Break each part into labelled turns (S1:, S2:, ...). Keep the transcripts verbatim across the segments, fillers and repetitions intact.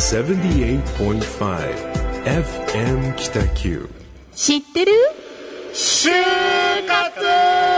S1: セブンティーエイトポイントファイブ エフエム 北九。
S2: 知ってる？
S3: 就活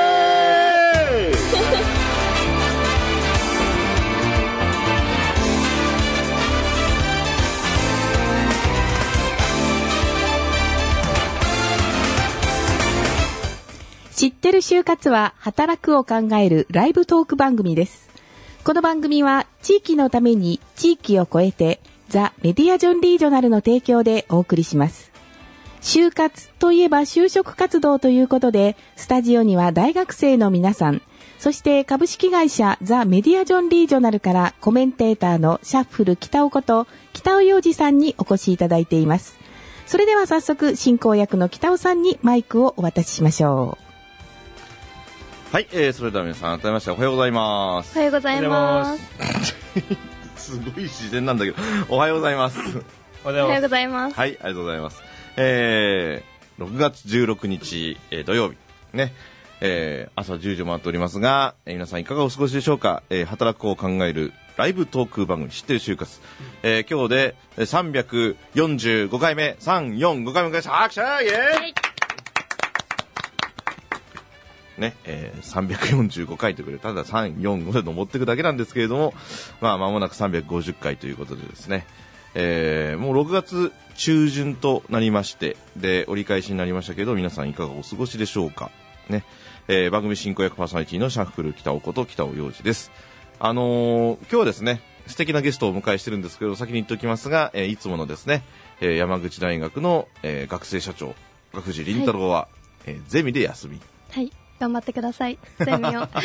S2: 知ってる就活は働くを考えるライブトーク番組です。この番組は地域のために地域を超えてザ・メディア・ジョン・リージョナルの提供でお送りします。就活といえば就職活動ということで、スタジオには大学生の皆さん、そして株式会社ザ・メディア・ジョン・リージョナルからコメンテーターのシャッフル北尾こと北尾洋二さんにお越しいただいています。それでは早速進行役の北尾さんにマイクをお渡ししましょう。
S3: はい、えー、それでは皆さん改めましておはようございます。
S4: おはようございます。
S3: すごい自然なんだけど、おはようございます。
S4: おはようございます。
S3: はい、ありがとうございます。えー、ろくがつじゅうろくにち、えー、土曜日ね、えー、朝じゅうじを回っておりますが、えー、皆さんいかがお過ごしでしょうか。えー、働くを考えるライブトーク番組知ってる就活、えー、今日でさんびゃくよんじゅうごかいめ、さんよんごかいめです。拍手イエーイ、はいね、えー、さんびゃくよんじゅうごかいということで、たださん、よん、ごで登っていくだけなんですけれども、まあ間もなくさんびゃくごじゅっかいということでですね、えー、もうろくがつ中旬となりまして、で折り返しになりましたけど、皆さんいかがお過ごしでしょうかね。えー、番組進行役パーソナリティのシャッフル北尾こと北尾洋二です。あのー、今日はですね、素敵なゲストをお迎えしてるんですけど、先に言っておきますが、えー、いつものですね、えー、山口大学の、えー、学生社長学藤凛太郎は、はい、えー、ゼミで休み。
S4: はい、頑張ってください、ゼミを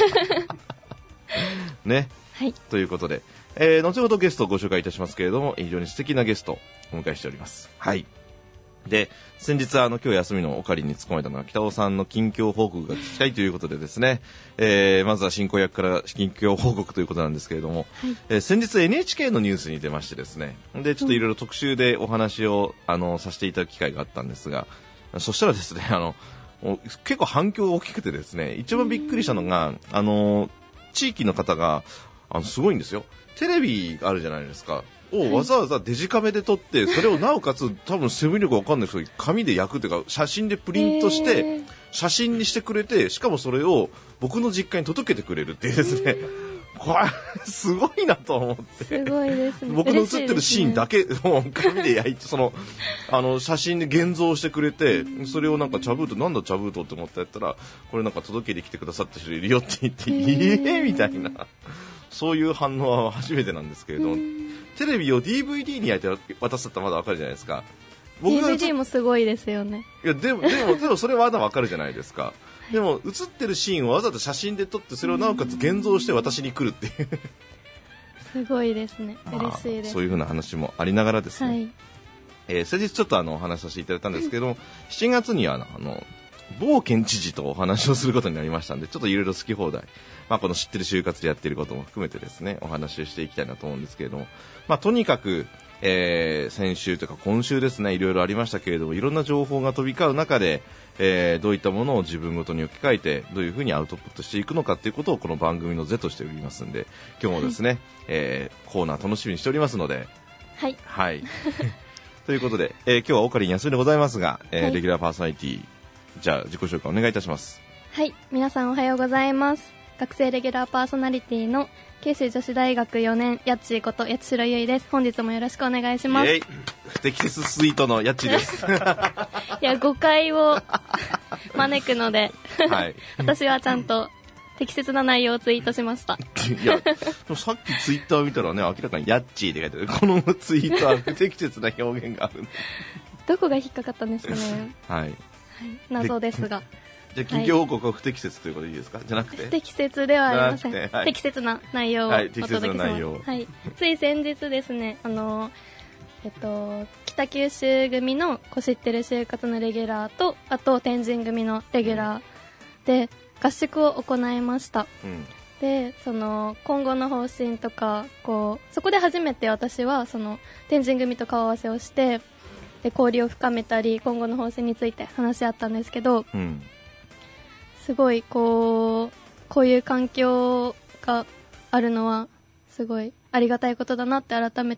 S3: ね、はい、ということで、えー、後ほどゲストをご紹介いたしますけれども、非常に素敵なゲストをお迎えしております。はい。で、先日あの今日休みのお借りに務めたのは北尾さんの近況報告が聞きたいということでですね、えー、まずは進行役から近況報告ということなんですけれども、はい、えー、先日 エヌエイチケー のニュースに出ましてですね、でちょっといろいろ特集でお話を、うん、あのさせていただく機会があったんですが、そしたらですね、あの結構反響が大きくてですね、一番びっくりしたのが、あの地域の方があのすごいんですよ。テレビあるじゃないですかをわざわざデジカメで撮って、それをなおかつ多分セブン力わかんないですけど紙で焼くというか写真でプリントして写真にしてくれて、しかもそれを僕の実家に届けてくれるっていうですね、これすごいなと思って、
S4: すごいですね、
S3: 僕の写ってるシーンだけを紙で焼いて、そのあの写真で現像してくれて、それをなんか茶封筒、なんだ茶封筒って思ってやったら、これなんか届けに来てくださった人いるよって言って、えーみたいな、そういう反応は初めてなんですけれど、テレビを ディーブイディー に焼いて渡すったらまだわかるじゃないですか。
S4: 僕が ディーブイディー もすごいですよね。
S3: いやでもでもでもそれはまだわかるじゃないですか。でも写ってるシーンをわざわざ写真で撮って、それをなおかつ現像して私に来るっていう
S4: すごいですね、嬉しいです。
S3: そういう風な話もありながらですね、はい、えー、先日ちょっとあのお話しさせていただいたんですけども、しちがつにはあのあの某県知事とお話をすることになりましたんで、ちょっといろいろ好き放題、まあ、この知ってる就活でやっていることも含めてですね、お話をしていきたいなと思うんですけれども、まあ、とにかく、えー、先週というか今週ですね、いろいろありましたけれども、いろんな情報が飛び交う中で、えー、どういったものを自分ごとに置き換えてどういうふうにアウトプットしていくのかということをこの番組の是としておりますので、今日もですね、はい、えー、コーナー楽しみにしておりますので、
S4: はい、
S3: はい、ということで、えー、今日はお借り休みでございますが、えーはい、レギュラーパーソナリティ、じゃあ自己紹介お願いいたします。
S4: はい、皆さんおはようございます。学生レギュラーパーソナリティの九州女子大学よねんやっちーこと八代優衣です。本日もよろしくお願いします。
S3: 不適切スイートのやっちーです
S4: いや、誤解を招くので、はい、私はちゃんと適切な内容をツイートしました。
S3: いや、でもさっきツイッターを見たらね、明らかにやっちーって書いてある。このツイートは不適切な表現がある
S4: どこが引っかかったんですかね。
S3: はい、はい、
S4: 謎ですが、
S3: じゃあ企業報告は不適切ということでいいですか、はい、じゃなくて不
S4: 適切ではありません、はい、適切な内容をお届けします、
S3: はい、
S4: つい先日ですね、あの、えっと、北九州組のこ知ってる就活のレギュラーと、あと天神組のレギュラーで合宿を行いました、うん、でその今後の方針とか、こうそこで初めて私はその天神組と顔合わせをして、で交流を深めたり今後の方針について話し合ったんですけど、うん、すごいこうこういう環境があるのはすごいありがたいことだなって改めて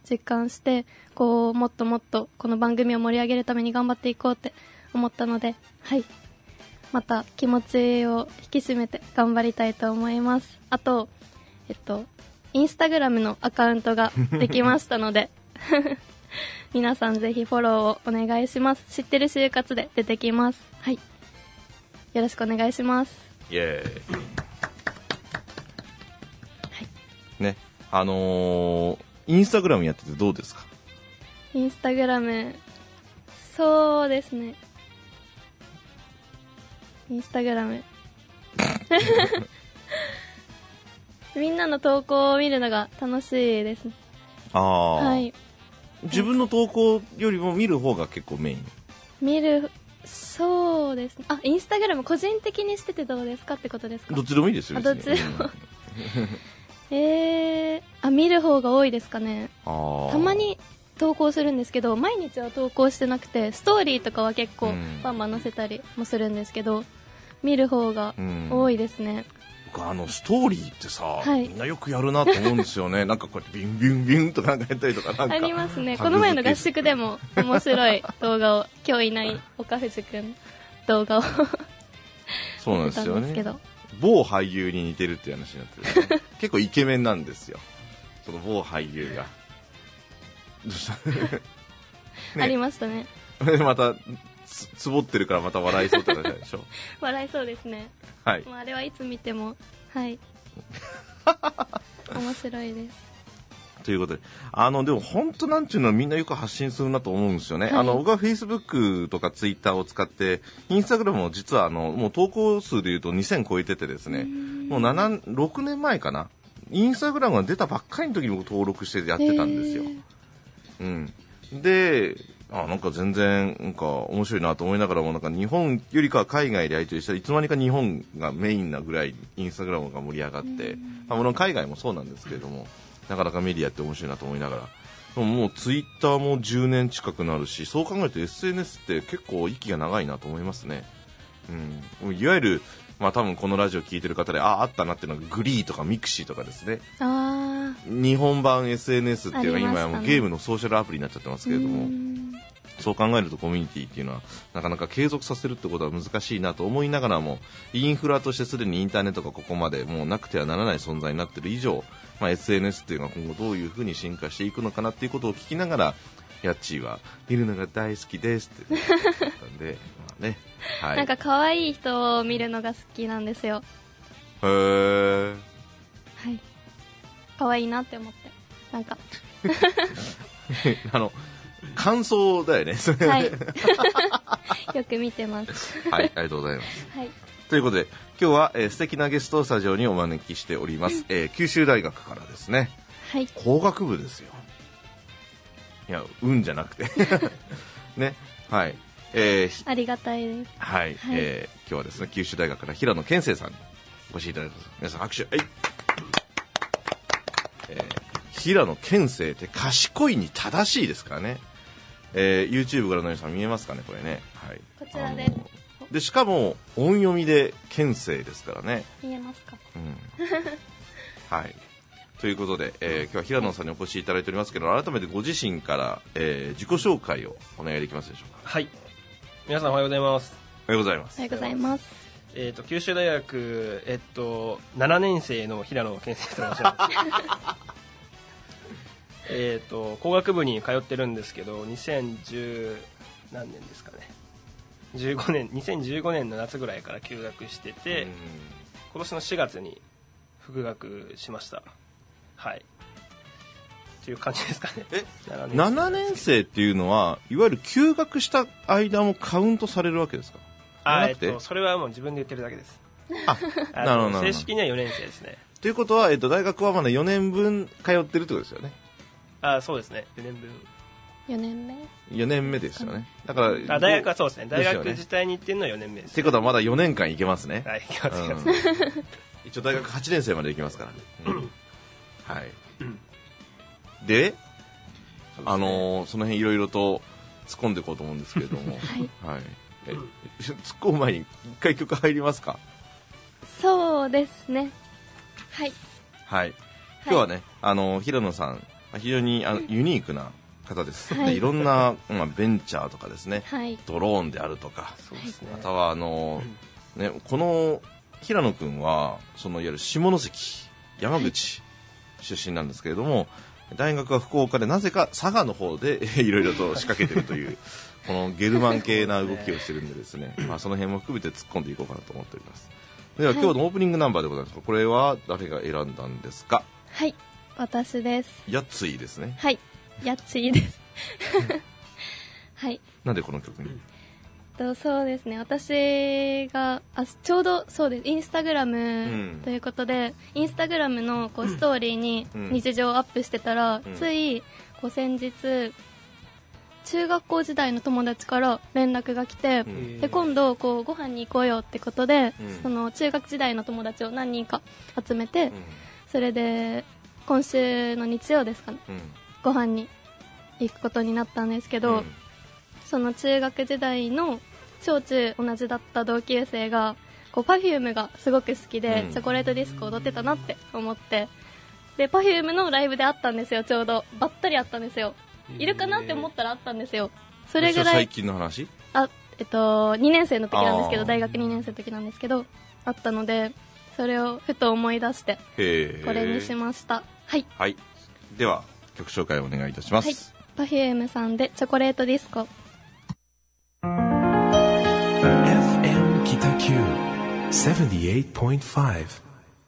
S4: 実感して、こうもっともっとこの番組を盛り上げるために頑張っていこうって思ったので、はい、また気持ちを引き締めて頑張りたいと思います。あと、えっとインスタグラムのアカウントができましたので皆さんぜひフォローをお願いします。知ってる就活で出てきます。はい、よろしくお願いします。
S3: イエーイ、はい、ね、あのー、インスタグラムやっててどうですか？
S4: インスタグラム、そうですね、インスタグラムみんなの投稿を見るのが楽しいですね。
S3: ああ、
S4: はい、
S3: 自分の投稿よりも見る方が結構メイン。
S4: 見る、そうですね。あ、インスタグラム個人的にしててどうですかってことですか？
S3: どっちでもいいですよ。
S4: あ、どっちでもえー、あ、見る方が多いですかね。
S3: あ、
S4: たまに投稿するんですけど、毎日は投稿してなくて、ストーリーとかは結構バンバン載せたりもするんですけど、見る方が多いですね。
S3: 僕あのストーリーってさ、
S4: はい、
S3: みんなよくやるなと思うんですよね。なんかこうやってビンビンビンとかなんかやったりとか、なんか
S4: ありますね。この前の合宿でも面白い動画を、今日いない岡藤くん動画を
S3: そうなんですよ
S4: やってたんですけ
S3: ね。
S4: ど、
S3: 某俳優に似てるって話になってる、ね、結構イケメンなんですよ、その某俳優が。どうしたね、
S4: ありましたね。
S3: また つ, つぼってるからまた笑いそうって話でしょ。
S4: 笑いそうですね。
S3: はい、
S4: もうあれはいつ見ても、はい面白いです。
S3: ということで、あのでも本当なんていうのはみんなよく発信するなと思うんですよね。はい、あの僕はフェイスブックとかツイッターを使って、インスタグラムも実はあのもう投稿数でいうとにせん超えててですね、もうなな、ろくねんまえかな、インスタグラムが出たばっかりの時に僕登録してやってたんですよ。うん、で、あ、なんか全然なんか面白いなと思いながらも、なんか日本よりかは海外でやり取りしたらいつの間にか日本がメインなぐらいインスタグラムが盛り上がって、まあ、もちろん海外もそうなんですけれども、なかなかメディアって面白いなと思いながら、でももうツイッターもじゅうねん近くなるし、そう考えると エスエヌエス って結構息が長いなと思いますね。うん、いわゆる、まあ多分このラジオ聞いてる方で、あ、あったなっていうのがグリーとかミクシーとかですね。
S4: あ、
S3: 日本版 エスエヌエス っていうのが今はもう
S4: ね、
S3: ゲームのソーシャルアプリになっちゃってますけれども、そう考えるとコミュニティっていうのはなかなか継続させるってことは難しいなと思いながらも、インフラとしてすでにインターネットがここまでもうなくてはならない存在になっている以上、まあ、エスエヌエス っていうのが今後どういうふうに進化していくのかなっていうことを聞きながら、ヤッチーは見るのが大好きですって言ったんでまあね、はい、
S4: なんか可愛い人を見るのが好きなんですよ。
S3: へー、
S4: はい、可愛いなって思って、なんか
S3: あの感想だよね、それはね。
S4: はい、よく見てます。
S3: はい、ありがとうございます。
S4: はい、
S3: ということで今日は、えー、素敵なゲストをスタジオにお招きしております、えー、九州大学からですね、
S4: はい、
S3: 工学部ですよ。いや、運じゃなくてね、はい、えー、
S4: ありがたいです。
S3: はい、はい、えー、今日はですね、九州大学から平野健生さんにお越しいただいてます。皆さん拍手。はい、えー、平野健生って賢いに正しいですからね。えー、YouTube ご覧の皆さん見えますかね、これね。はい、
S4: こちらで。
S3: でしかも音読みで健生ですからね。
S4: 見えますか。
S3: うん、はい。ということで、えー、今日は平野さんにお越しいただいておりますけど、改めてご自身から、えー、自己紹介をお願いできますでしょうか。
S5: はい。皆さんおはようございます。
S3: おはようございます。
S4: おはようございます。
S5: えっ、ー、と九州大学えっとななねん生の平野健生と申します。えっと工学部に通ってるんですけど、にせんじゅう何年ですかね。じゅうごねん、にせんじゅうごねんの夏ぐらいから休学してて、今年のしがつに復学しました。はい。という感じですかね。
S3: え、ななねん生っていうのはいわゆる休学した間もカウントされるわけですか？
S5: あ、えっとそれはもう自分で言ってるだけです。
S3: あ、なるほど。
S5: 正式にはよねん生ですね。
S3: ということは、えっと大学はまだよねんぶん通ってるってことですよね。
S5: あ、そうですね。よねんぶん。
S4: よねんめ
S3: よねんめですよね。だから
S5: あ、大学はそうですね。大学自体に行ってるのはよねんめです、ね。
S3: ってことはまだよねんかん行けますね。
S5: はい、行けます、行けます。
S3: うん、一応大学はちねん生まで行きますから、うん、はい、うん、で、あのー、その辺いろいろと突っ込んでいこうと思うんですけれども、はい、はい、え突っ込む前に一回曲入りますか？
S4: そうですね。はい、
S3: はい、今日はね、あのー、平野さん非常にあのユニークな方です、
S4: はい
S3: でいろんな、まあ、ベンチャーとかですね、
S4: はい、
S3: ドローンであるとか、
S5: そうですね。
S3: またはあの、ね、この平野君はそのいわゆる下関山口出身なんですけれども、大学は福岡でなぜか佐賀の方でいろいろと仕掛けてるというこのゲルマン系な動きをしてるんでですね、まあ、その辺も含めて突っ込んでいこうかなと思っております。では、はい、今日のオープニングナンバーでございます。これは誰が選んだんですか？
S4: はい、私です。
S3: やついですね。
S4: はい、やついですはい。
S3: なんでこの曲に？
S4: とそうですね、私があちょうどそうですインスタグラムということで、うん、インスタグラムのこうストーリーに日常をアップしてたら、うん、ついこう先日中学校時代の友達から連絡が来て、うん、で今度こうご飯に行こうよってことで、うん、その中学時代の友達を何人か集めて、うん、それで今週の日曜ですかね、うん、ご飯に行くことになったんですけど、うん、その中学時代の小中同じだった同級生がこう Perfume がすごく好きで、うん、チョコレートディスコ踊ってたなって思って、で Perfume のライブで会ったんですよ。ちょうどばったり会ったんですよ。いるかなって思ったら会ったんですよ。それぐらい
S3: 最近の話？
S4: あ、えっとにねん生の時なんですけど、大学にねん生の時なんですけど会ったので、それをふと思い出してこれにしました。はい、
S3: はい、では曲紹介をお願いいたします。
S4: はい、Perfume さんでチョコレートディスコ。
S1: エフエム 北九 ななじゅうはちてんご。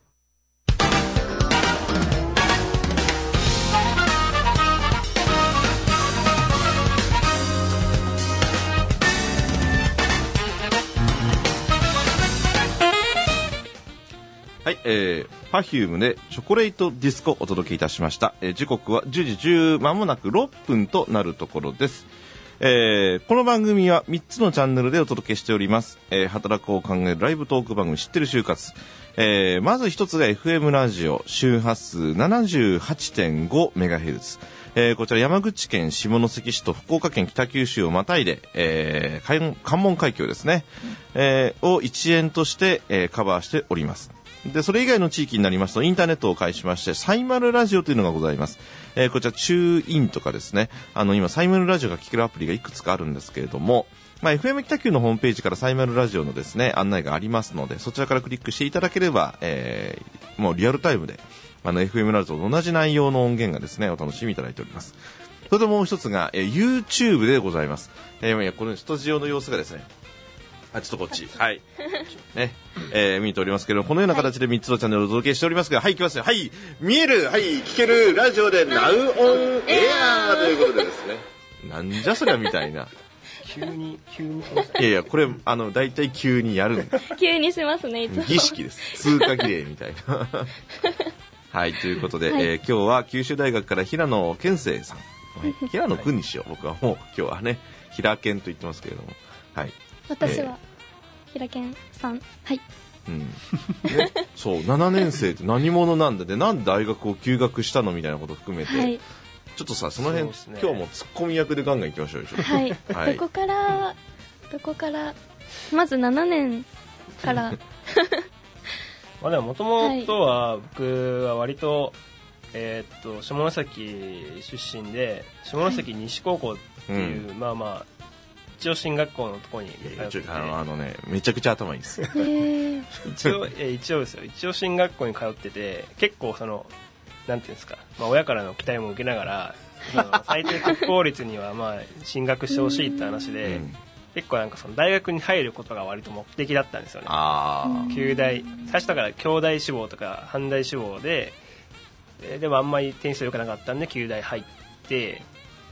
S3: はい、えー、Perfume でチョコレートディスコをお届けいたしました。えー、時刻はじゅうじじゅうまもなくろっぷんとなるところです。えー、この番組はみっつのチャンネルでお届けしております。えー、働くを考えるライブトーク番組知ってる就活。えー、まず一つが エフエム ラジオ周波数 ななじゅうはちてんごメガヘルツ。えー、こちら山口県下関市と福岡県北九州をまたいで、えー、関門海峡ですね、えー、を一円として、えー、カバーしております。でそれ以外の地域になりますとインターネットを介しましてサイマルラジオというのがございます。えー、こちらチューインとかですね、あの今サイマルラジオが聞けるアプリがいくつかあるんですけれども、まあ、エフエム 北九のホームページからサイマルラジオのですね案内がありますので、そちらからクリックしていただければ、えー、もうリアルタイムであの エフエム ラジオと同じ内容の音源がですねお楽しみいただいております。それともう一つが、えー、YouTube でございます。えー、このスタジオの様子がですね、あ、ちょっとこっち。はい。ね。えー、見ておりますけど、このような形でみっつのチャンネルをお届けしておりますが、はい、いきますよ。はい、見える、はい、聞ける、ラジオで Now on Air ということでですね。なんじゃそりゃみたいな。
S5: 急に、急に。
S3: いやいや、これ、あの、大体急にやるんだ。
S4: 急にしますね、いつも。
S3: 儀式です。通過儀礼みたいな。はい、ということで、はい、えー、今日は九州大学から平野健生さん。平野君にしよう。僕はもう今日はね、平健と言ってますけれども。はい。
S4: 私は、えー、平健さん。はい。
S3: うんね、そうななねん生って何者なんだで、なんで大学を休学したのみたいなことを含めて、はい、ちょっとさその辺、ね、今日もツッコミ役でガンガンいきましょうよ。
S4: はい、はい、どこからどこからまずななねんから
S5: まあでももともとは僕は割と、えー、っと下関出身で下関西高校っていう、はい、まあまあ一応進学校のところに通ってて、
S3: あのねめちゃくちゃ頭いいです。
S5: 一応え一応ですよ一応進学校に通ってて、結構そのなんていうんですか、まあ親からの期待も受けながら、その最低国公立にはまあ進学してほしいって話で、うん、結構なんかその大学に入ることが割と目的だったんですよね。あ旧大最初だから京大志望とか阪大志望で、でもあんまり点数良くなかったんで旧大入って。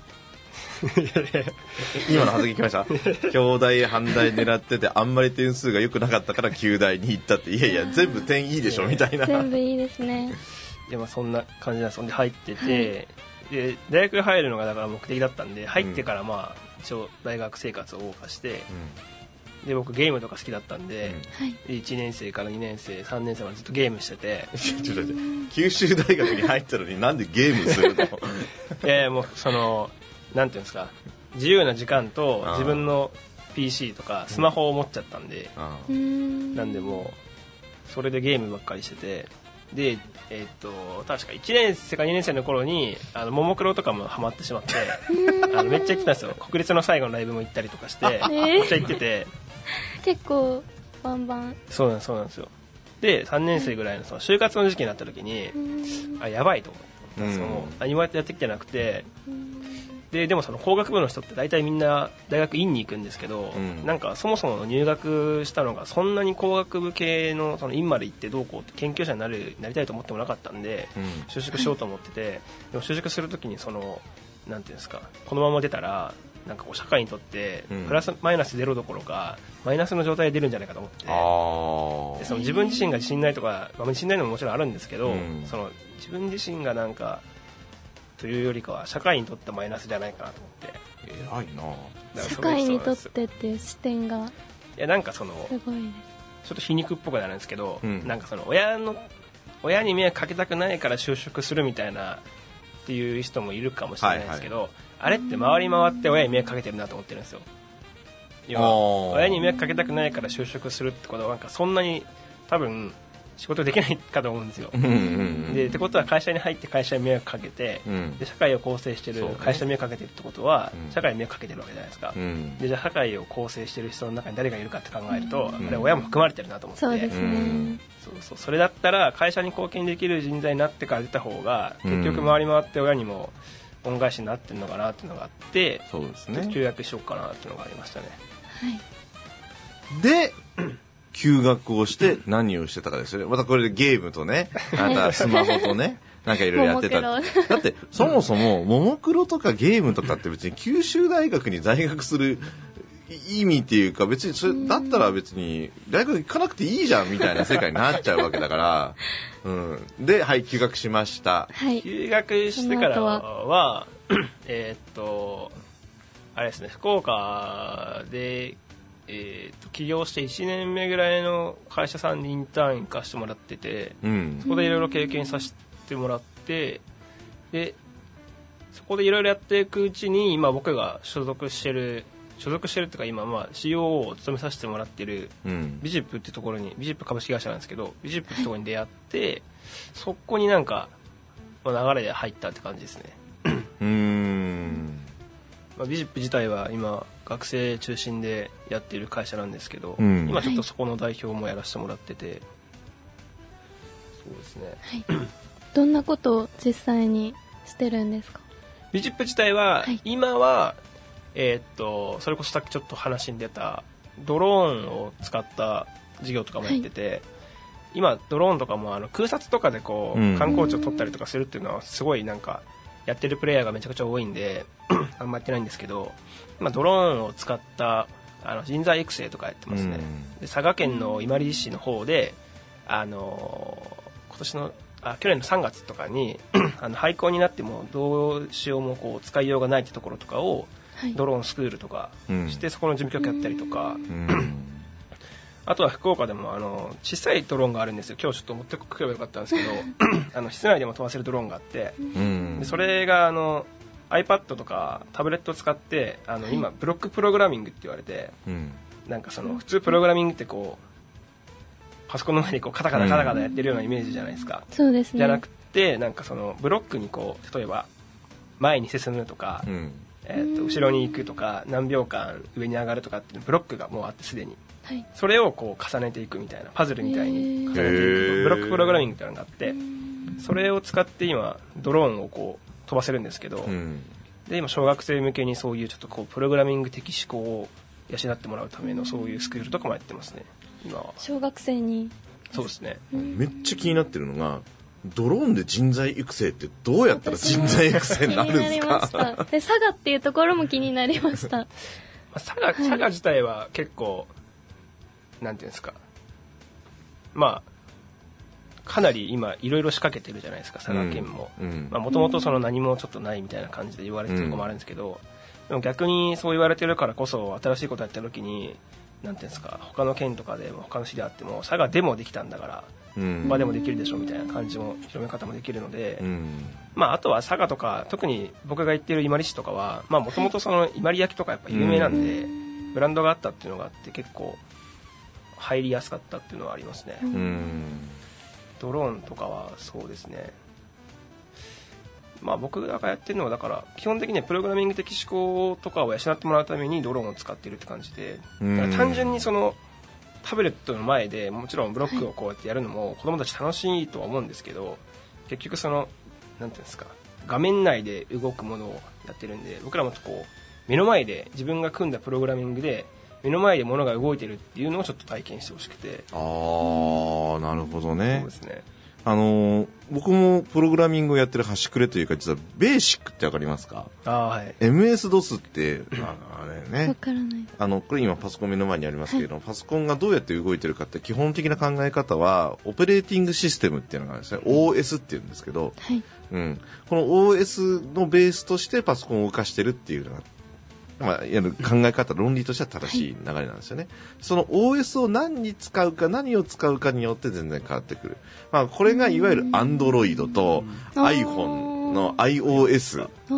S3: 今の発言聞きました。京大阪大狙っててあんまり点数が良くなかったから旧大に行ったって、いやいや全部点いいでしょみたいな。
S4: 全部いいですね。
S5: でもそんな感じなんです。で入ってて、はい、で大学入るのがだから目的だったんで、入ってからまあ一応大学生活を謳歌して、うん、で僕ゲームとか好きだったんで、うん、いちねん生からにねん生さんねん生までずっとゲームしてて
S3: ちょっと待って、九州大学に入ったのになんでゲームするの？
S5: いやいやもうそのなんていうんですか、自由な時間と自分の ピーシー とかスマホを持っちゃったんで、なんでもうそれでゲームばっかりしてて、 で、えー、っと確かいちねん生かにねん生の頃にあのももクロとかもハマってしまってあのめっちゃ行ってたんですよ。国立の最後のライブも行ったりとかして、めっちゃ行ってて
S4: 結構バンバン。
S5: そうなんそうなんですよ。でさんねん生ぐらいのその就活の時期になった時に、あやばいと思ったんですよ。もう何もやってきてなくて、ででもその工学部の人って大体みんな大学院に行くんですけど、うん、なんかそもそも入学したのがそんなに工学部系 の, その院まで行ってどうこうって研究者になるなりたいと思ってもなかったんで、うん、就職しようと思ってて、でも就職するときにそのなんていうんですか、このまま出たらなんかこう社会にとってプラスマイナスゼロどころかマイナスの状態で出るんじゃないかと思って、うん、でその自分自身が自信ないとか、まあ、自信ないのももちろんあるんですけど、うん、その自分自身がなんかというよりかは社会にとってマイナスじゃないかなと思って。
S3: 偉いな。
S4: 社会にとってっていう視点が
S5: いやなんかその
S4: すごいです。
S5: ちょっと皮肉っぽくなるんですけど、うん、なんかその親の親に迷惑かけたくないから就職するみたいなっていう人もいるかもしれないですけど、はいはい、あれって回り回って親に迷惑かけてるなと思ってるんですよ。要は親に迷惑かけたくないから就職するってことはなんかそんなに多分仕事できないかと思うんですよ。うんうんうん、でってことは会社に入って会社に迷惑かけて、うん、で社会を構成してる会社に迷惑かけてるってことは、ね、社会に迷惑かけてるわけじゃないですか、うん、でじゃあ社会を構成してる人の中に誰がいるかって考えると、うん、あれ親も含まれてるなと思って、
S4: そうですね、うん、
S5: そうそうそれだったら会社に貢献できる人材になってから出た方が結局回り回って親にも恩返しになってるのかなっていうのがあって、そうですね、休学しようかなっていうのがありましたね。
S3: はい、で休学をして何をしてたかですよね。またこれでゲームとね、あとはスマホとね、なんかいろいろやってた。だってそもそもももクロとかゲームとかって別に九州大学に在学する意味っていうか、別にそれだったら別に大学行かなくていいじゃんみたいな世界になっちゃうわけだから、うん、ではい休学しました。
S4: はい、
S5: 休学してからはえー、っとあれですね、福岡でえー、と起業していちねんめぐらいの会社さんにインターン行かせてもらってて、うん、そこでいろいろ経験させてもらって、でそこでいろいろやっていくうちに今僕が所属してる所属してるっていうか今まあ シーオーオー を務めさせてもらってるビジップってところに、ビジップ株式会社なんですけどビジップってところに出会ってそこになんか流れで入ったって感じですね。うーん、まあ、ビジップ自体は今学生中心でやっている会社なんですけど、うん、今ちょっとそこの代表もやらせてもらってて、はい、そうですね、
S4: はい、どんなことを実際にしてるんですか？
S5: ビジップ自体は、はい、今は、えー、っとそれこそさっきちょっと話に出たドローンを使った事業とかもやってて、はい、今ドローンとかもあの空撮とかでこう、うん、観光地を撮ったりとかするっていうのはすごいなんかやってるプレイヤーがめちゃくちゃ多いんであんまやってないんですけど、今ドローンを使ったあの人材育成とかやってますね、うん、で佐賀県の伊万里市の方であの今年のあ去年のさんがつとかにあの廃校になってもどうしようもこう使いようがないってところとかを、はい、ドローンスクールとかして、うん、そこの事務局やったりとか、うん、あとは福岡でもあの小さいドローンがあるんですよ。今日ちょっと持ってくればよかったんですけどあの室内でも飛ばせるドローンがあって、うん、でそれがあのiPad とかタブレットを使ってあの今ブロックプログラミングって言われて、うん、なんかその普通プログラミングってこうパソコンの前にこうカタカタカタカタやってるようなイメージじゃないですか、
S4: うん、そうですね。
S5: じゃなくてなんかそのブロックにこう例えば前に進むとか、うん、えー、と後ろに行くとか何秒間上に上がるとかっていうブロックがもうあってすでに、はい、それをこう重ねていくみたいなパズルみたいに重ねていくブロックプログラミングっていうのがあって、それを使って今ドローンをこう飛ばせるんですけど、うん、で今小学生向けにそういうちょっとこうプログラミング的思考を養ってもらうためのそういうスクールとかもやってますね今は。
S4: 小学生に。
S5: そうですね、
S3: うん、めっちゃ気になってるのがドローンで人材育成ってどうやったら人材育成になるんですか？気になりました。
S4: で佐賀っていうところも気になりました
S5: 佐賀、佐賀自体は結構なんていうんですか、まあかなり今いろいろ仕掛けてるじゃないですか佐賀県も。もともとその何もちょっとないみたいな感じで言われてるところもあるんですけど、うん、でも逆にそう言われてるからこそ新しいことやった時になんていうんですか、他の県とかでも他の市であっても佐賀でもできたんだから、うん、他でもできるでしょみたいな感じも広め方もできるので、うん、まああとは佐賀とか特に僕が行ってる伊万里市とかはまあもともとその伊万里焼とかやっぱ有名なんで、うん、ブランドがあったっていうのがあって結構入りやすかったっていうのはありますね。うん、 ドローンとかはそうですね、まあ僕がやってるのはだから基本的にはプログラミング的思考とかを養ってもらうためにドローンを使っているって感じで、だから単純にそのタブレットの前でもちろんブロックをこうやってやるのも子供たち楽しいとは思うんですけど、結局そのなんていうんですか、画面内で動くものをやってるんで、僕らもこう目の前で自分が組んだプログラミングで目の前で物が動いてるっていうのをちょっと体験してほしくて。
S3: ああ、なるほどね。
S5: そうですね。
S3: あのー、僕もプログラミングをやってる端くれというか、実はベーシックってわかりますか？
S5: ああ、はい。
S3: エムエスドス って、あれね。
S4: わからない。
S3: あの、これ今パソコン目の前にありますけれども、はい、パソコンがどうやって動いてるかって基本的な考え方は、オペレーティングシステムっていうのがあるんですね。オーエス っていうんですけど、
S4: はい。
S3: うん。この オーエス のベースとしてパソコンを動かしてるっていうのが、まあ、いわゆる考え方、論理としては正しい流れなんですよね。はい、その オーエス を何に使うか、何を使うかによって全然変わってくる。まあ、これがいわゆる Android と iPhone の iOS、うん、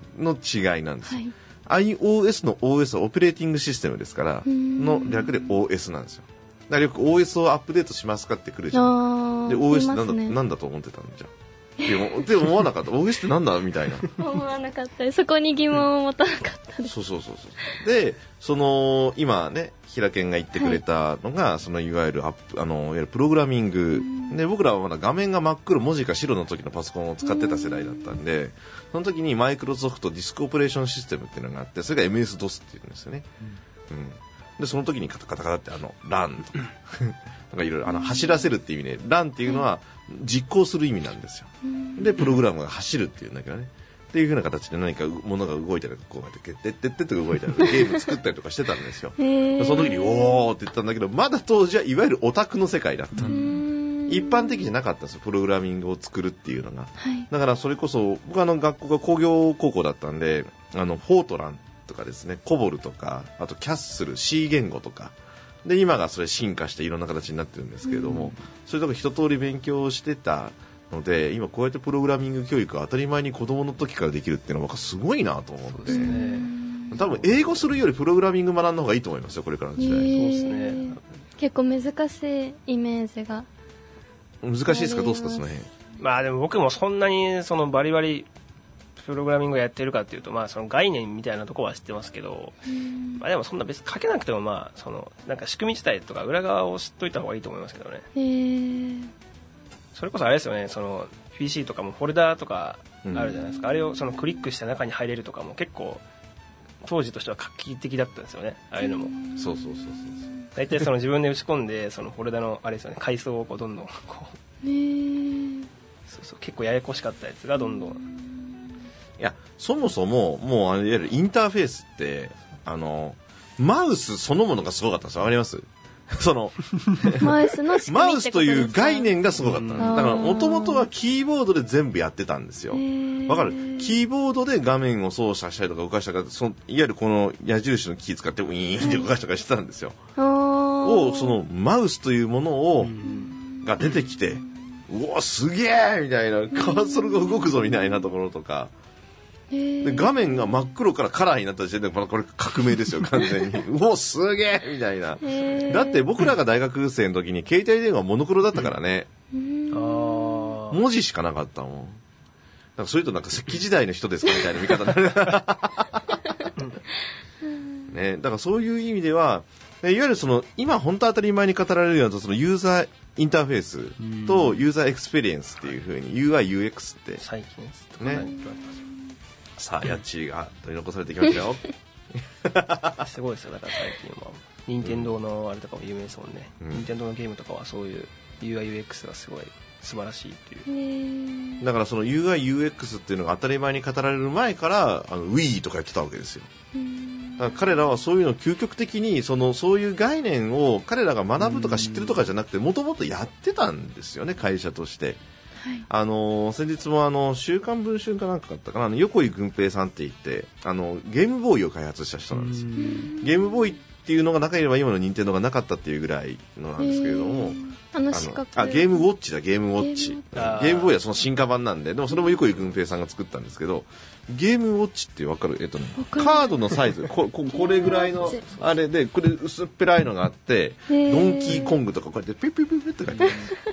S3: の違いなんですよ。はい、iOS の オーエス はオペレーティングシステムですから、の略で オーエス なんですよ。だからよく オーエス をアップデートしますかってくるじゃん。で、オーエス ってなんだ、ね、なんだと思ってたんじゃん。でも、でも思わなかった。オーエス ってなんだみたいな。
S4: 思わなかった。そこに疑問を持たなかったです。
S3: そうそうそうそう。で、その、今ね、平健が言ってくれたのが、はい、そのいわゆるアップ、あの、いわゆるプログラミング。で、僕らはまだ画面が真っ黒、文字が白の時のパソコンを使ってた世代だったんで、その時にマイクロソフトディスクオペレーションシステムっていうのがあって、それが エムエスドス っていうんですよね。うん。うん、で、その時にカタカタカタってあの、ランとか。なんかいろいろあの走らせるっていう意味で、ランっていうのは実行する意味なんですよ。で、プログラムが走るっていうんだけどね。っていう風な形で何か物が動いたり、こうやって、てってってって動いたり、ゲーム作ったりとかしてたんですよ。その時に、おーって言ったんだけど、まだ当時はいわゆるオタクの世界だった。一般的じゃなかったんですよ、プログラミングを作るっていうのが。はい、だからそれこそ、僕はあの学校が工業高校だったんで、あの、フォートランとかですね、コボルとか、あとキャッスル、C 言語とか、で今がそれ進化していろんな形になってるんですけれども、うん、そういうとこ一通り勉強してたので、今こうやってプログラミング教育が当たり前に子供の時からできるっていうのは僕はすごいなと思って、ね、多分英語するよりプログラミング学んだ方がいいと思いますよ、これからの時代。そうですね。
S4: 結構難しいイメージが
S3: 難しいですか？どうですかその辺。
S5: まあでも僕もそんなにそのバリバリプログラミングをやってるかっていうと、まあその概念みたいなところは知ってますけど、まあでもそんな別に書けなくても、まあそのなんか仕組み自体とか裏側を知っといた方がいいと思いますけどね。へー。それこそあれですよね、その ピーシー とかもフォルダーとかあるじゃないですか。あれをそのクリックして中に入れるとかも結構当時としては画期的だったんですよね。ああいうのも。
S3: そうそうそうそう。
S5: 大体その自分で打ち込んでそのフォルダのあれですよね、階層をこうどんどんこう。へー。そうそう、結構ややこしかったやつがどんどん。
S3: いや、そもそも、もう、いわゆるインターフェースって、あの、マウスそのものがすごかったんですよ。わかります？その、
S4: マウスの仕組み
S3: マウスという概念がすごかった。だから、もともとはキーボードで全部やってたんですよ。わかる？キーボードで画面を操作したりとか動かしたりとか、そのいわゆるこの矢印のキー使ってウィーンって動かしたりとかしてたんですよ。を、その、マウスというものを、が出てきて、うわ、すげえみたいな、カーソルが動くぞみたいなところとか、で画面が真っ黒からカラーになった時点でこれ革命ですよ完全にうおすげえみたいな。だって僕らが大学生の時に携帯電話モノクロだったからね、うん、文字しかなかったもん。なんかそれとなんか石器時代の人ですかみたいな見方になるね。だからそういう意味ではいわゆるその今本当当たり前に語られるようなそのユーザーインターフェースとユーザーエクスペリエンスっていう風に ユーアイユーエックス って
S5: 最近
S3: ね。さあ、ヤッチーが取り残されてきましたよ。
S5: すごいですよ、だから最近は。任天堂のあれとかも有名ですもんね。うん、任天堂のゲームとかはそういう ユーアイユーエックス がすごい素晴らしいっていう。
S3: だからその ユーアイユーエックス っていうのが当たり前に語られる前から、あの Wii とかやってたわけですよ。だから彼らはそういうのを究極的に、その、そういう概念を彼らが学ぶとか知ってるとかじゃなくて、もともとやってたんですよね、会社として。はい、あの先日もあの週刊文春かなんかだったかな、あの横井軍平さんって言ってあのゲームボーイを開発した人なんですよ。ゲームボーイっていうのがなければ今の任天堂がなかったっていうぐらいのなんですけれども、
S4: あの四角
S3: あゲームウォッチだゲームウォッチゲームボーイはその進化版なんで、でもそれも横井軍平さんが作ったんですけど、ゲームウォッチって分かる？えっとねカードのサイズ こ, こ, これぐらいのあれでこれ薄っぺらいのがあってドンキーコングとかこうやってピュピュピュピュって書いてある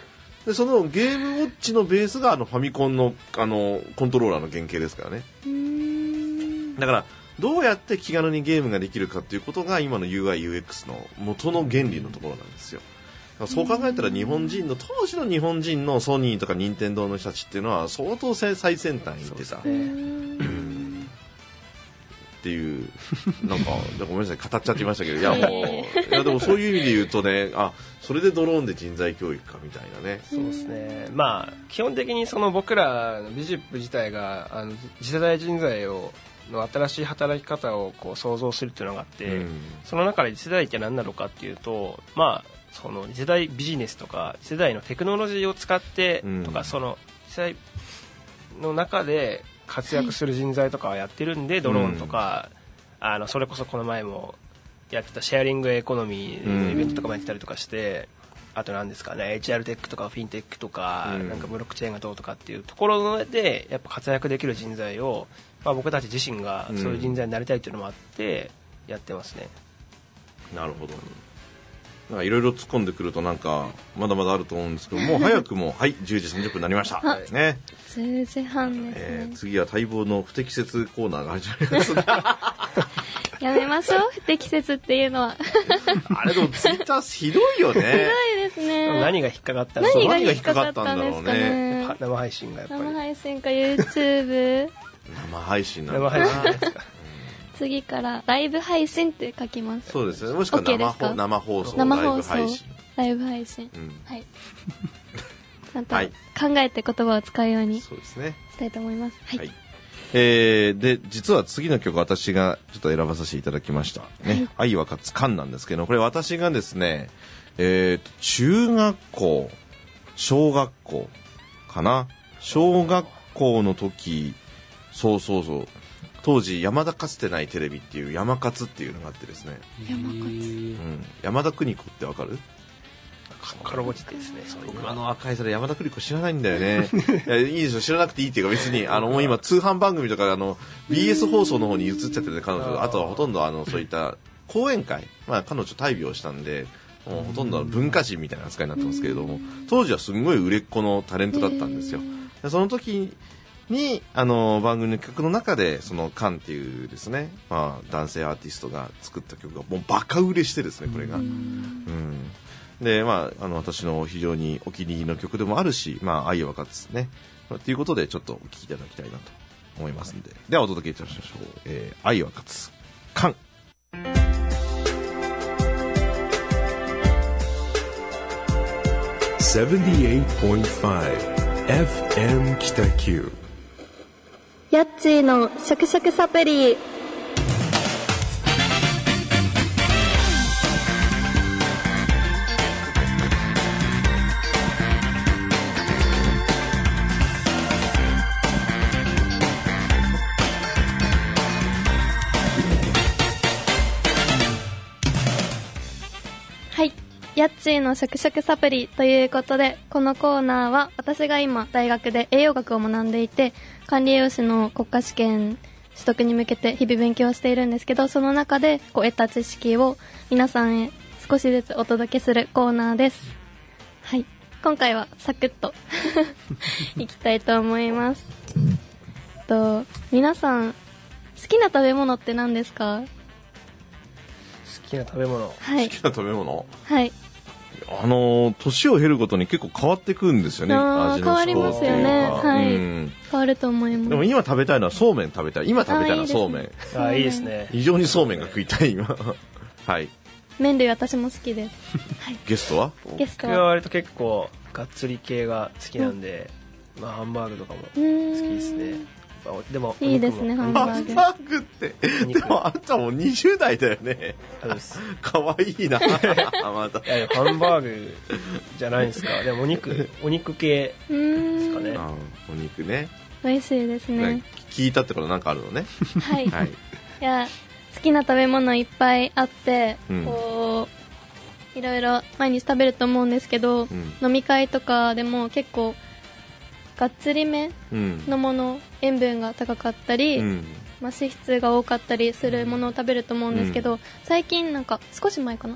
S3: でそのゲームウォッチのベースがあのファミコンのあのコントローラーの原型ですからね。
S4: うーん
S3: だからどうやって気軽にゲームができるかっていうことが今の ユーアイユーエックス の元の原理のところなんですよ。そう考えたら日本人の当時の日本人のソニーとか任天堂の人たちっていうのは相当最先端に行ってた、
S5: そうですね。
S3: うんっていうなんかごめんなさい語っちゃってましたけどいやもういやでもそういう意味で言うとねあそれでドローンで人材教育かみたいなね。
S5: そうですね。まあ基本的にその僕らのビジップ自体があの次世代人材をの新しい働き方をこう想像するっていうのがあって、うん、その中で次世代って何なのかっていうと、まあその次世代ビジネスとか次世代のテクノロジーを使ってとか、うん、その次世代の中で活躍する人材とかはやってるんで、はい、ドローンとか、うん、あのそれこそこの前もやってたシェアリングエコノミーのイベントとかもやってたりとかして、うん、あと何ですかね エイチアール テックとかフィンテックとか、うん、なんかブロックチェーンがどうとかっていうところでやっぱ活躍できる人材を、まあ、僕たち自身がそういう人材になりたいっていうのもあってやってますね、
S3: うん、なるほど。なんかいろいろ突っ込んでくるとなんかまだまだあると思うんですけどもう早くもはいじゅうじさんじゅっぷんになりましたね。
S4: じゅうじはんですね、
S3: えー、次は待望の不適切コーナーが始まりますね
S4: やめましょう不適切っていうのは
S3: あれでもツイッターひどいよね。
S4: ひどいですね。
S5: 何が引っかかった
S4: の何が引っかかったんですかね。
S5: 生配信がやっぱり
S4: 生配信か YouTube
S3: 生配信なん
S5: だ。生配信ですか
S4: 次からライブ配信って書きます。
S3: そうですね。もしくは 生, 放生放送
S4: 生
S3: ライブ配信
S4: ライブ配信、うん、はいちゃんと
S3: はい
S4: 考えて言葉を使うようにし
S3: そうですね
S4: たいと思います。はい、
S3: はいえー、で実は次の曲私がちょっと選ばさせていただきましたね、はい、愛は勝つ感なんですけどこれ私がですねえーと中学校小学校かな小学校の時そうそうそう当時山田かつてないテレビっていう山勝っていうのがあってですね
S4: 山勝、うん、
S3: 山田邦子ってわかる？
S5: かろぼちですね。
S3: 今の赤い皿山田邦子知らないんだよねいやいいでしょ知らなくていいっていうか別にあのもう今通販番組とかあの ビーエス 放送の方に移っちゃってるね彼女あとはほとんどあのそういった講演会まあ彼女大病したんでもうほとんど文化人みたいな扱いになってますけれども当時はすごい売れっ子のタレントだったんですよ。その時にあの番組の曲の中でそのカンっていうですね、まあ、男性アーティストが作った曲がもうバカ売れしてですねこれが、うん、でまああの私の非常にお気に入りの曲でもあるし、まあ、愛は勝つねということでちょっとお聴きいただきたいなと思いますのでではお届けいたしましょう、えー、愛は勝つカン
S1: セブンティーエイトポイントファイブ エフエム 北九
S4: ヤッチーのシャクシャクサプリ。はい、ヤッチーのシャクシャクサプリということでこのコーナーは私が今大学で栄養学を学んでいて管理栄養士の国家試験取得に向けて日々勉強しているんですけどその中でこう得た知識を皆さんへ少しずつお届けするコーナーです。はい、今回はサクッといきたいと思いますと皆さん好きな食べ物って何ですか？
S5: 好きな食べ物、
S4: はい、
S3: 好きな食べ物
S4: はい
S3: あの年を経るごとに結構変わってくんですよね。味の
S4: 変わりますよね、はい、うん、変わると思います。
S3: でも今食べたいのはそうめん食べたい今食べたいのはそうめん
S5: あいいですね。
S3: 非常にそうめんが食いたい今はい
S4: 麺類私も好きです、はい、
S3: ゲストは
S4: ゲストは
S5: 僕は割と結構がっつり系が好きなんで、うんまあ、ハンバーグとかも好きですね。でも
S4: いいですねハンバーグ。
S3: ハンバーグってでもあんたもにじゅう代だよね。
S5: そうです
S3: かわいいなまた
S5: いやハンバーグじゃないですか。でもお肉お肉系ですかね。
S3: あお肉ね
S4: 美味しいですね。
S3: 聞いたってことなんかあるのね
S4: はい、はい、いや好きな食べ物いっぱいあって、うん、こういろいろ毎日食べると思うんですけど、うん、飲み会とかでも結構がっつりめのもの、うん、塩分が高かったり、うんまあ、脂質が多かったりするものを食べると思うんですけど、うん、最近なんか少し前かな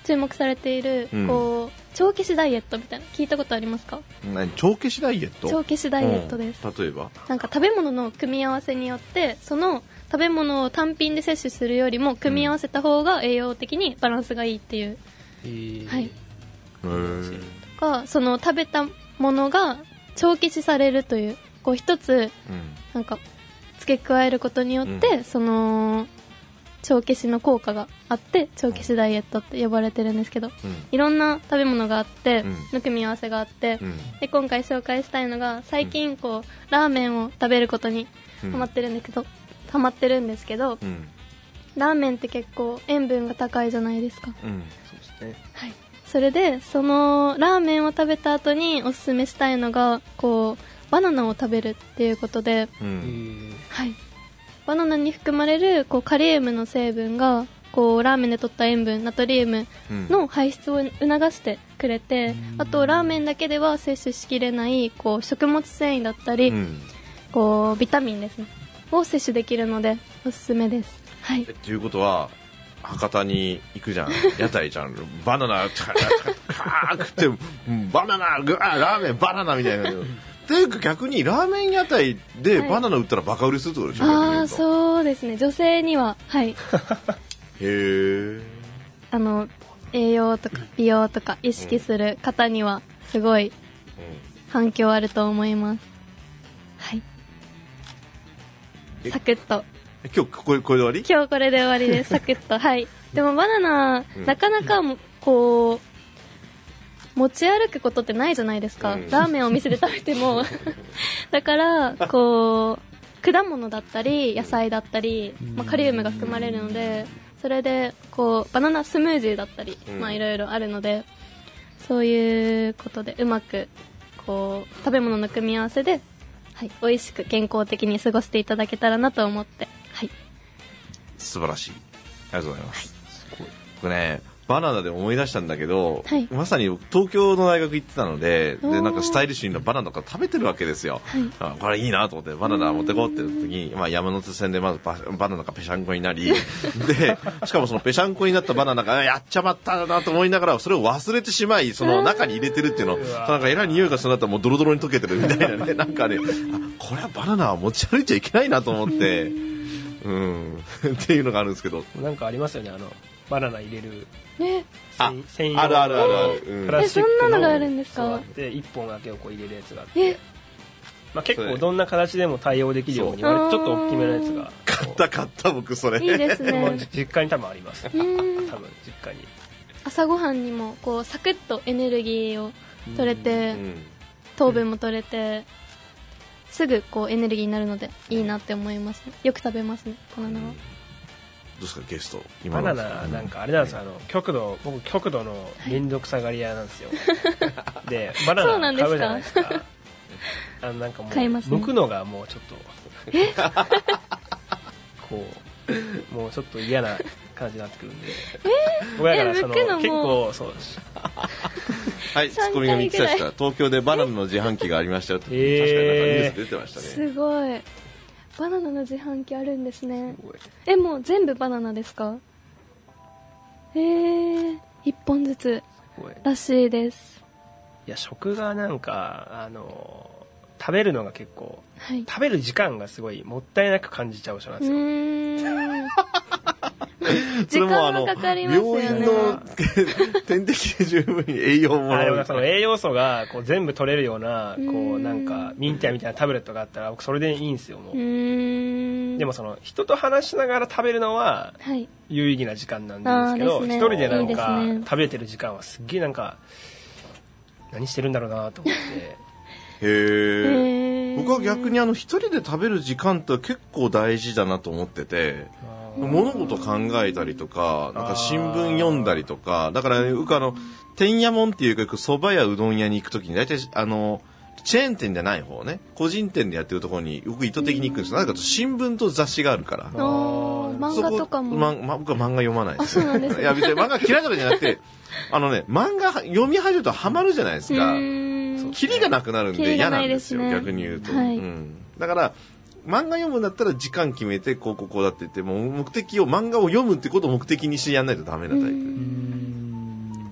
S4: 注目されている、
S3: うん
S4: こう帳消しダイエットみたいな聞いたことありますか？
S3: 何帳消しダイエット？
S4: 帳消しダイエットです、
S3: うん例えば
S4: なんか食べ物の組み合わせによってその食べ物を単品で摂取するよりも組み合わせた方が栄養的にバランスがいいっていう、
S5: えー
S4: はい、
S3: へー
S4: がその食べたものが帳消しされるという、こう一つ
S3: うん
S4: なんか付け加えることによって、
S3: うん
S4: その帳消しの効果があって帳消しダイエットって呼ばれてるんですけど、
S3: うん
S4: いろんな食べ物があって、
S3: うん
S4: の組み合わせがあって、
S3: うん
S4: で今回紹介したいのが最近こうラーメンを食べることに
S3: うん
S4: ハマってるんですけど、ハマってるんですけど、
S3: うん
S4: ラーメンって結構塩分が高いじゃないですか。
S3: うん
S5: そうですね。
S4: はい。それでそのラーメンを食べた後におすすめしたいのがこうバナナを食べるっていうことで、
S3: う
S5: え
S3: ん
S5: ー
S4: はい。バナナに含まれるこうカリウムの成分がこうラーメンで取った塩分ナトリウム
S3: うん
S4: の排出を促してくれて、あとラーメンだけでは摂取しきれないこう食物繊維だったり、
S3: うん
S4: こうビタミンですねを摂取できるのでおすすめです。はい。
S3: えっていうことは博多に行くじゃん屋台じゃんバナナカー食ってうんバナナグワーラーメンバナナみたいなっていうか逆にラーメン屋台で
S4: はい
S3: バナナ売ったらバカ売れするってことでしょ、
S4: ああ
S3: う
S4: そうですね、女性にははい
S3: へえ
S4: あの栄養とか美容とか意識する方にはすごい反響あると思います。はい。
S3: え
S4: サクッと
S3: 今日これこれで終わり
S4: 今日これで終わりです。サクッとはい。でもバナナ、
S3: うん
S4: なかなかもこう持ち歩くことってないじゃないですか、
S3: うん
S4: ラーメンをお店で食べてもだからこう果物だったり野菜だったり、まあ、カリウムが含まれるので、それでこうバナナスムージーだったり、
S3: うん
S4: まあいろいろあるので、そういうことでうまくこう食べ物の組み合わせで、はい、美味しく健康的に過ごしていただけたらなと思って、はい、
S3: 素晴らしいありがとうございます、これねバナナで思い出したんだけど、
S4: はい
S3: まさに東京の大学行ってたので、
S4: おー
S3: でなんかスタイリッシュなバナナとか食べてるわけですよ、
S4: はい
S3: あこれいいなと思ってバナナ持ってこうって時に、まあ、山手線でまずババナナがぺしゃんこになりでしかもそのぺしゃんこになったバナナがやっちゃまったなと思いながらそれを忘れてしまいその中に入れてるっていうのなんかえらい匂いがするんだったらもうドロドロに溶けてるみたいなねなんかねあこれはバナナは持ち歩いちゃいけないなと思ってうんっていうのがあるんですけど
S5: なんかありますよね、あのバナナ入れる
S4: ね、
S3: あ
S5: 専用
S3: あるあるあるある、うん
S5: プラスチック
S4: えそんなのがある
S5: の
S4: んですか
S5: そうあっていっぽんだけをこう入れるやつがあって
S4: え、
S5: まあ、結構どんな形でも対応できるように
S4: そう
S5: 割とちょっと大きめのやつが
S3: 買った買った僕それ
S4: いいです
S5: もう
S4: ね。
S5: 実家に多分あります多
S4: うん
S5: 分実家に
S4: 朝ごはんにもこうサクッとエネルギーを取れて、
S3: うん
S4: 糖分も取れて、すぐこうエネルギーになるのでいいなって思いますね。よく食べますね、バナナは。
S3: どうですかゲスト今
S5: バ
S3: の
S5: ナナなんかあれなんですよ、あの極度僕極度の面倒くさがり屋なんですよでバ
S4: そうなんですか
S5: ナナ買うじゃないですかあのなんかもう
S4: 買いますね
S5: 剥くのがもうちょっとこうもうちょっと嫌な感じになってくるんで僕だからその
S4: え剥くのも
S5: 結構そう
S3: はいツッコミがみっつでした東京でバナナの自販機がありましたよって、
S5: えー
S3: 確かになんかニュース出てましたね
S4: すごい。バナナの自販機あるんですね。え、もう全部バナナですか？えー、一本ずつ
S5: すごい
S4: らしいです。
S5: いや食がなんかあの食べるのが結構
S4: はい。
S5: 食べる時間がすごいもったいなく感じちゃう人なん
S4: う
S5: ですよ、
S4: ーん。
S3: それもあの
S4: 時間はかかりますよね
S3: 病院の点滴で十分に栄養もらう
S5: あでもその栄養素がこう全部取れるようなこ
S4: う
S5: うんなんかミンティアみたいなタブレットがあったら僕それでいいんですよもう
S4: うーん。
S5: でもその人と話しながら食べるのは
S4: はい。
S5: 有意義な時間なんですけど
S4: あーですね
S5: 一人でなんか
S4: いいですね
S5: 食べてる時間はすっげえなんか何してるんだろうなと思って
S3: へ
S4: へ
S3: え
S4: ー
S3: 僕は逆にあの一人で食べる時間って結構大事だなと思ってて物事考えたりとかなんか新聞読んだりとかだから、ね、僕あの天屋門っていうか蕎麦屋うどん屋に行くときに大体あのチェーン店じゃない方ね個人店でやってるところに僕意図的に行くんですよなぜかと新聞と雑誌があるから
S4: あー漫画とかも。
S3: まま、僕は漫画読まないです
S4: あ、そうなんですね
S3: いや別に漫画嫌いとかじゃなくてあのね漫画読み始めるとハマるじゃないですか
S4: うーん
S3: キリがなくなるん
S4: キリが
S3: で嫌な
S4: なんいですね
S3: ですよ逆に言うと、
S4: はい
S3: うん、だから漫画読むんだったら時間決めてこうこうこうだって言ってもう目的を漫画を読むってことを目的にしてやんないとダメなタイプ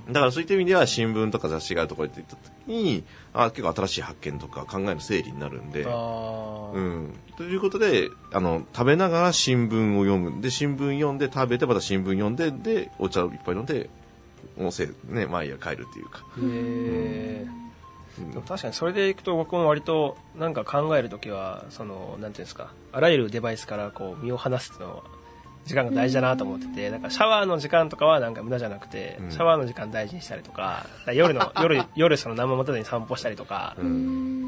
S3: だからそういった意味では新聞とか雑誌があるところに行った時にあ結構新しい発見とか考えの整理になるんで、
S5: あ
S3: うん、ということであの食べながら新聞を読むで新聞読んで食べてまた新聞読んででお茶をいっぱい飲んでもうせ、ね、毎夜帰るっていうか。
S5: へえ、うん、でも確かにそれでいくと僕も割となんか考えるときはそのなんていうんですかあらゆるデバイスからこう身を離すっていうのは時間が大事だなと思ってて、なんかシャワーの時間とかはなんか無駄じゃなくて、うん、シャワーの時間大事にしたりとか、夜の夜夜その何も持たずに散歩したりとか、
S4: うん、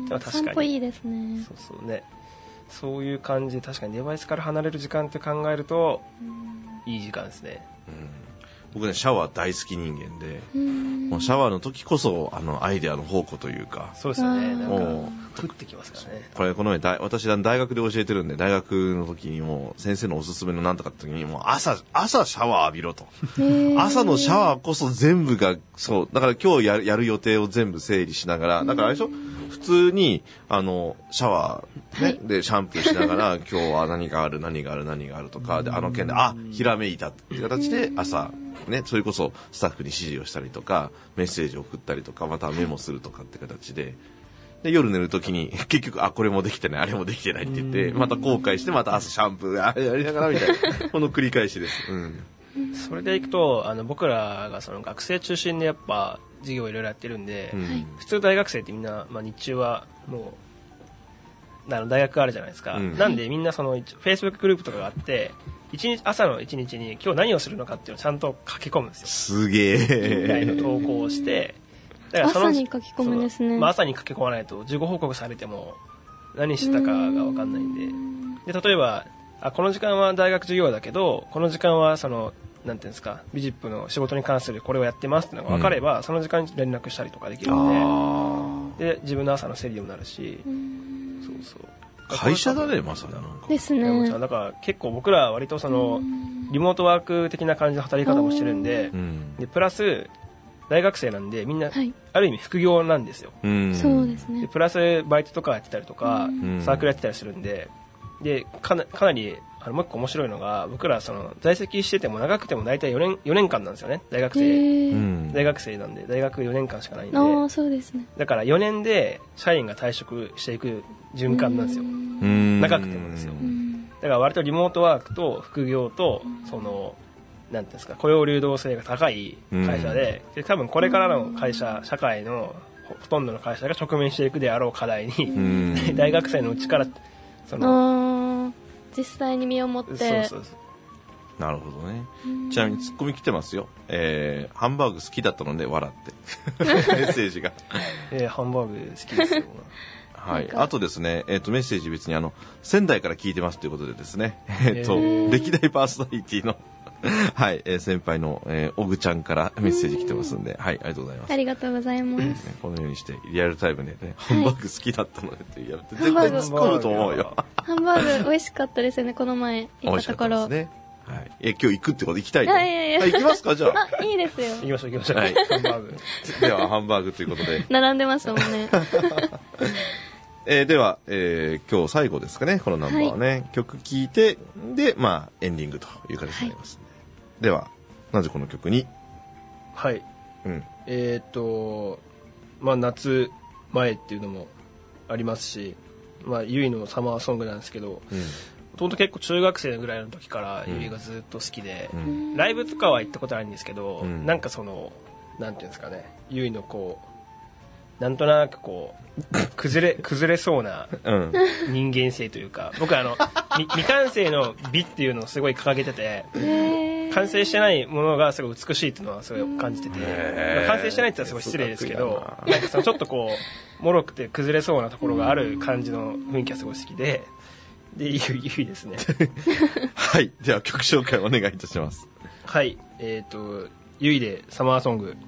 S4: 確かに散歩いいですね。
S5: そうそうね、そういう感じで確かにデバイスから離れる時間って考えると、うん、いい時間ですね。
S3: うん、僕ねシャワー大好き人間で、もうシャワーの時こそあのアイデアの宝庫というか。
S5: そうですよね。なんか降ってきますからね。
S3: これこの前大私大学で教えてるんで大学の時にも先生のおすすめのなんとかって時にもう朝朝シャワー浴びろと。朝のシャワーこそ全部がそうだから今日やるやる予定を全部整理しながらだからあれでしょ。普通にあのシャワー、ねはい、でシャンプーしながら今日は何がある何がある何があるとかであの件であひらめいたっていう形で朝ねそれこそスタッフに指示をしたりとかメッセージを送ったりとかまたメモするとかって形で。で夜寝るときに結局あこれもできてないあれもできてないって言ってまた後悔してまた朝シャンプーあれやりながらみたいなこの繰り返しです、うん、
S5: それでいくとあの僕らがその学生中心でやっぱ授業をいろいろやってるんで、うん、普通大学生ってみんな、まあ、日中はもうあの大学があるじゃないですか、うん、なんでみんなそのフェイスブックグループとかがあって一日朝の一日に今日何をするのかっていうのをちゃんと書き込むんですよ。
S3: すげえ。
S5: みたいな投稿をして
S4: だからその朝に書き込むんですね。
S5: まあ、朝に書き込まないと事後報告されても何したかが分かんないんで、で例えばあこの時間は大学授業だけどこの時間はそのなんていうんですかビジップの仕事に関するこれをやってますっていうのが分かれば、うん、その時間に連絡したりとかできるんで、で自分の朝の整理にもなるし、そうそう
S3: 会社だねまさになんか
S4: ですね。
S5: だから結構僕らは割とそのリモートワーク的な感じの働き方もしてるんで、でプラス大学生なんでみんな、はい、ある意味副業なんですよ。
S4: そうですね。
S5: でプラスバイトとかやってたりとかサークルやってたりするんで、でかな、かなりあのもう一個面白いのが僕らその在籍してても長くても大体よねん、よねんかんなんですよね。大学生大学生なんで大学よねんかんしかないんで、
S4: あそうですね。
S5: だからよねんで社員が退職していく循環なんですよ。長くてもですよ。だから割とリモートワークと副業とそのなんていうんですか雇用流動性が高い会社 で,、で多分これからの会社社会のほとんどの会社が直面していくであろう課題に大学生のうちからその
S4: 実際に身をもって。そうそうそう。
S3: なるほどね。ちなみにツッコミ来てますよ。えー、ハンバーグ好きだったので笑ってメッセージが、
S5: えー、ハンバーグ好きですよ
S3: はい、あとですね、えー、とメッセージ別にあの仙台から聞いてますということでですね、えーとえー、歴代パーソナリティのはい、えー、先輩の、えー、オグちゃんからメッセージ来てますんで、はい、ありがとうございます。
S4: ありがとうございます。
S3: このようにしてリアルタイムでね、ハンバーグ好きだったのでってやって絶対突っ込むと思うよ。
S4: ハンバーグ美味しかったですよね、この前行ったところ。美味しかったですね。
S3: はい、え今日行くってこと行きたい
S4: の？いやいやいや。
S3: 行きますかじゃあ。
S4: あいいですよ。
S5: 行きましょう行きましょう。はい、ハンバーグ。
S3: ではハンバーグということで。
S4: 並んでましたもんね。
S3: えー、では、えー、今日最後ですかねこのナンバーはね、はい、曲聴いてでまあエンディングという形になります、ね。はい、ではなぜこの曲に？
S5: はい。うん、えー、っとまあ夏前っていうのもありますし、まあゆいのサマーソングなんですけど。うん本当結構中学生ぐらいの時からゆいがずっと好きで、うん、ライブとかは行ったことあるんですけど、うん、なんかそのなんていうんですかねゆいのこうなんとなくこう崩れ崩れそうな人間性というか、うん、僕あの未完成の美っていうのをすごい掲げてて完成してないものがすごい美しいっていうのはすごい感じてて、まあ、完成してないって言ったらすごい失礼ですけどなんかそのちょっとこう脆くて崩れそうなところがある感じの雰囲気がすごい好きでで、ゆいですね。
S3: はい。では曲紹介お願いいたします。
S5: はい。えっと、ゆいでサマーソング。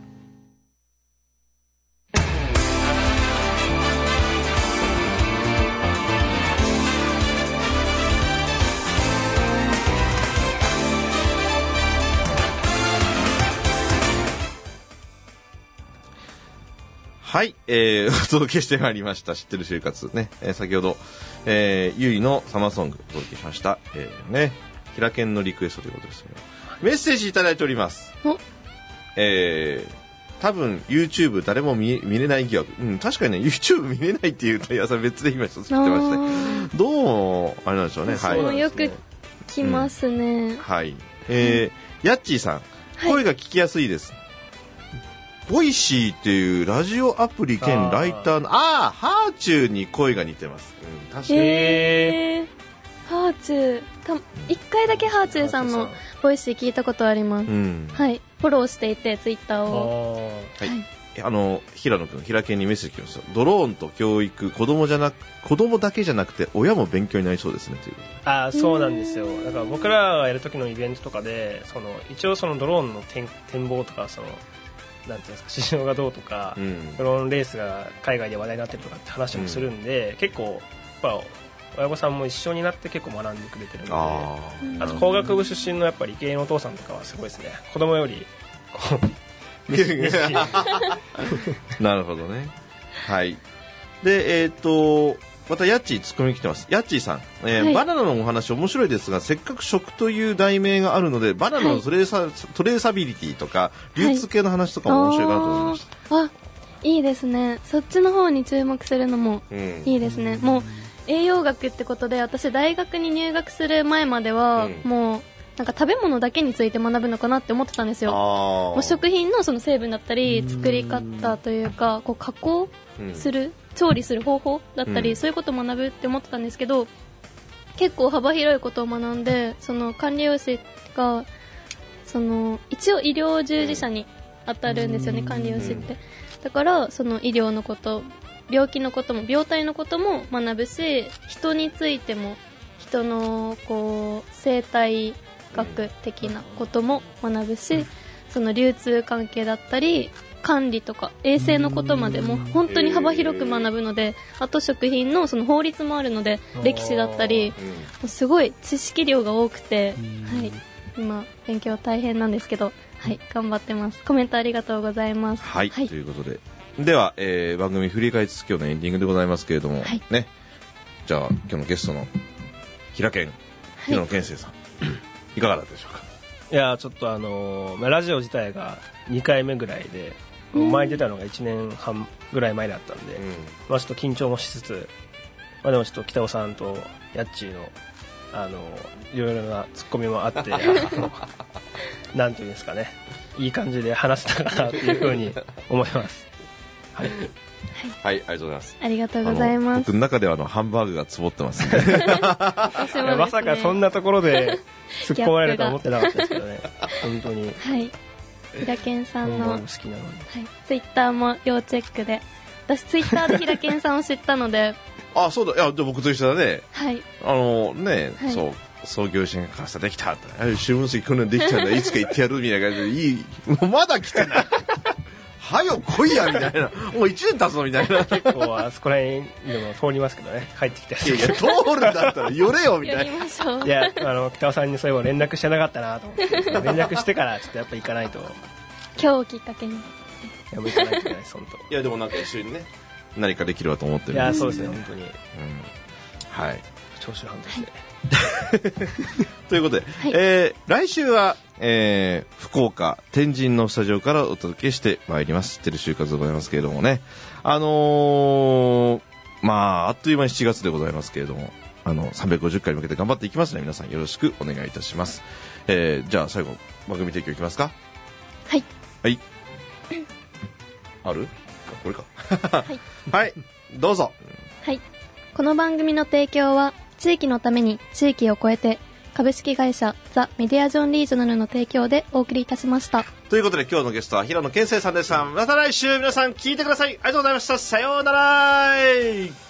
S3: はい、えー、お届けしてまいりました知ってる就活ね、えー、先ほど、えー、ゆいのサマーソングお届けしました、えー、ね、キラケンのリクエストということですね。メッセージいただいております。えー、 多分 YouTube 誰も 見, 見れない疑惑、うん、確かにね YouTube 見れないっていう問い合わせは別で今一つ言ってまして、どうもあれなんでしょうね。
S4: はい、もよく来ますね、
S3: うん、はい、えー、ヤッチーさん、はい、声が聞きやすいです。ボイシーっていうラジオアプリ兼ライターのああハーチューに声が似てます、うん、確かに。
S4: へー、ハーチュー一回だけハーチューさんのボイシー聞いたことあります、うん、はい、フォローしていてツイッターを、
S3: はい、あの平野君平健にメッセージ来ました。ドローンと教育、子供じゃなく子供だけじゃなくて親も勉強になりそうですねという。
S5: あ、そうなんですよ。だから僕らがやる時のイベントとかでその一応そのドローンの展展望とかそのなんていうんですか、市場がどうとか、うん、ドローンレースが海外で話題になってるとかって話もするんで、うん、結構やっぱ親御さんも一緒になって結構学んでくれてるので、 あ, あと工学部出身のやっぱり理系のお父さんとかはすごいですね。子供よりこう
S3: なるほどね。はい。で、えっ、ー、とまたヤッチーツッコミ来てます。ヤッチーさん、えーはい、バナナのお話面白いですが、せっかく食という題名があるのでバナナのトレーサ、はい、トレーサビリティとか流通系の話とかも面白いかなと思いました、はい、
S4: あ, あいいですね。そっちの方に注目するのもいいですね、うん、もう栄養学ってことで私大学に入学する前までは、うん、もうなんか食べ物だけについて学ぶのかなって思ってたんですよ。もう食品のその成分だったり作り方というかこう加工する、うん、調理する方法だったり、うん、そういうことを学ぶって思ってたんですけど、結構幅広いことを学んで、その管理栄養士がその一応医療従事者に当たるんですよね、管理栄養士って。だからその医療のこと、病気のことも病態のことも学ぶし、人についても人のこう生態学的なことも学ぶし、その流通関係だったり管理とか衛生のことまでも本当に幅広く学ぶので、あと食品のその法律もあるので歴史だったり、すごい知識量が多くて、はい、今勉強大変なんですけど、はい、頑張ってます。コメントありがとうございます。
S3: はい、はい、ということででは、えー、番組振り返りつつ今日のエンディングでございますけれども、はい、ね、じゃあ今日のゲストの平健、平野健生さん、はい、いかがだったでしょうか。
S5: いやちょっとあのーまあ、ラジオ自体がにかいめぐらいで、前に出たのがいちねんはんぐらい前だったんで、うん、まあ、ちょっと緊張もしつつ、まあ、でもちょっと北尾さんとヤッチーの、あのー、いろいろなツッコミもあってなんていうんですかね、いい感じで話せたかなというふうに思いますはい、
S3: はい、ありがとうございます。
S4: ありがとうございます。
S3: 僕の中ではあのハンバーグがつぼってますんで
S4: 私もですね、
S5: まさかそんなところで突っ込まれるとは思ってなかったですけどね本当に。
S4: はい、平健さんの
S5: 好きなのに、はい、
S4: ツイッターも要チェックで、私ツイッターで平健さんを知ったので
S3: あ、そうだ、いやで僕と一緒だね。
S4: はい、
S3: あのね、はい、そう創業者がさできたって、新聞籍去年できたんだいつか行ってやるみたいな感じで、いいもうまだ来てないはよ来いやみたいな、もういちねん経つのみたいな
S5: 結構あそこら辺でも通りますけどね、帰ってきて、
S3: いやいや通るんだったら寄れよみたいな。
S5: いやあの北尾さんにそういえば連絡してなかったなと思って連絡してからちょっとやっぱ行かないと
S4: 今日きっかけに、い
S5: やもう行かないといけないです本当。
S3: いやでもなんか一緒にね何かできればと思ってるんです。
S5: いやそうですね本当に、うん、
S3: はい、
S5: 長州藩として、はい
S3: ということで、はい、えー、来週は、えー、福岡天神のスタジオからお届けしてまいります。知ってる就活でございますけれどもね、あのー、まああっという間にしちがつでございますけれども、あのさんびゃくごじゅっかいに向けて頑張っていきますので、皆さんよろしくお願いいたします。えー、じゃあ最後番組提供いきますか。
S4: はい
S3: はいあるこれか
S4: はい、
S3: はい、どうぞ。
S4: はい、この番組の提供は地域のために地域を超えて株式会社ザ・メディアジョンリージョナルの提供でお送りいたしました。
S3: ということで今日のゲストは平野健生さんでした。また来週皆さん聞いてください。ありがとうございました。さようなら。